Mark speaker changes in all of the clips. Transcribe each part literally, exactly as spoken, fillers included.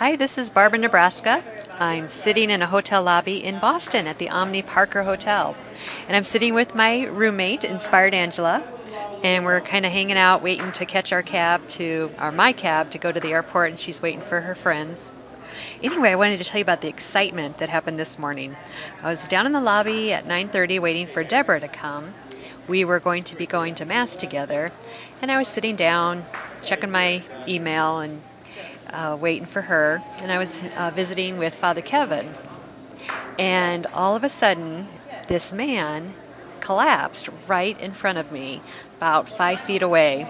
Speaker 1: Hi, this is Barbara, Nebraska. I'm sitting in a hotel lobby in Boston at the Omni Parker Hotel. And I'm sitting with my roommate, Inspired Angela, and we're kind of hanging out waiting to catch our cab to, or my cab, to go to the airport, and she's waiting for her friends. Anyway, I wanted to tell you about the excitement that happened this morning. I was down in the lobby at nine thirty waiting for Deborah to come. We were going to be going to Mass together, and I was sitting down, checking my email and uh, waiting for her, and I was uh, visiting with Father Kevin. And all of a sudden, this man collapsed right in front of me, about five feet away.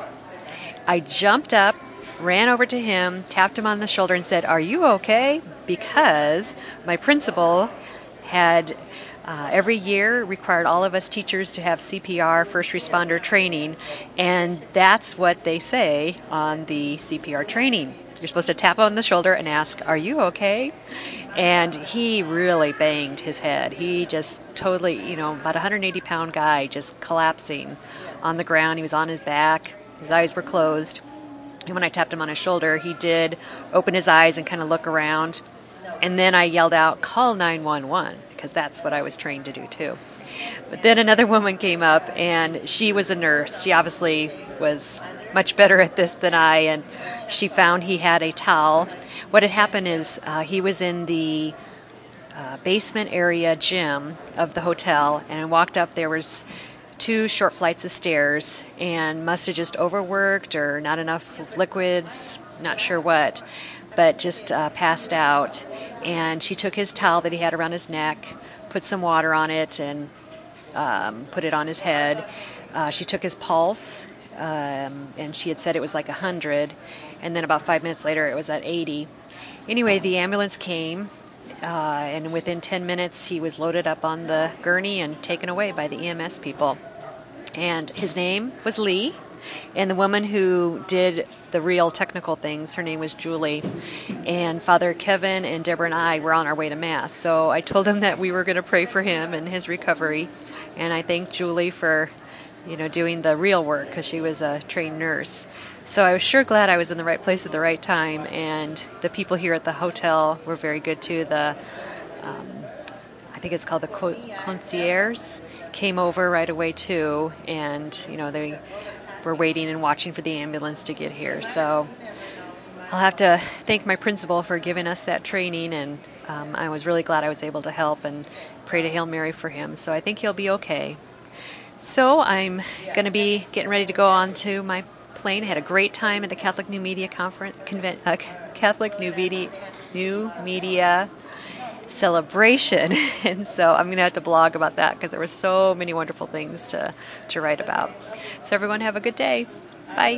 Speaker 1: I jumped up, ran over to him, tapped him on the shoulder, and said, "Are you okay?" Because my principal had uh, every year required all of us teachers to have C P R, first responder training, and that's what they say on the C P R training. You're supposed to tap on the shoulder and ask, "Are you okay?" And he really banged his head. He just totally, you know, about a one hundred eighty pound guy just collapsing on the ground. He was on his back. His eyes were closed. And when I tapped him on his shoulder, he did open his eyes and kind of look around. And then I yelled out, "Call nine one one," because that's what I was trained to do too. But then another woman came up, and she was a nurse. She obviously was much better at this than I, and she found he had a towel. What had happened is uh, he was in the uh, basement area gym of the hotel, and I walked up. There was two short flights of stairs, and must have just overworked or not enough liquids, not sure what, but just uh, passed out. And she took his towel that he had around his neck, put some water on it, and um, put it on his head. Uh, she took his pulse, um, and she had said it was like one hundred, and then about five minutes later it was at eighty. Anyway, the ambulance came, uh, and within ten minutes he was loaded up on the gurney and taken away by the E M S people. And his name was Lee, and the woman who did the real technical things, her name was Julie. And Father Kevin and Deborah and I were on our way to Mass. So I told him that we were going to pray for him and his recovery. And I thanked Julie for, you know, doing the real work, because she was a trained nurse. So I was sure glad I was in the right place at the right time. And the people here at the hotel were very good too. The um, I think it's called the co- concierge came over right away too, and you know they were waiting and watching for the ambulance to get here. So I'll have to thank my principal for giving us that training, and um, I was really glad I was able to help and pray to Hail Mary for him. So I think he'll be okay. So I'm going to be getting ready to go on to my plane. I had a great time at the Catholic New Media Conference, convent, uh, Catholic New Media, New Media celebration, and so I'm going to have to blog about that because there were so many wonderful things to, to write about. So everyone have a good day. Bye.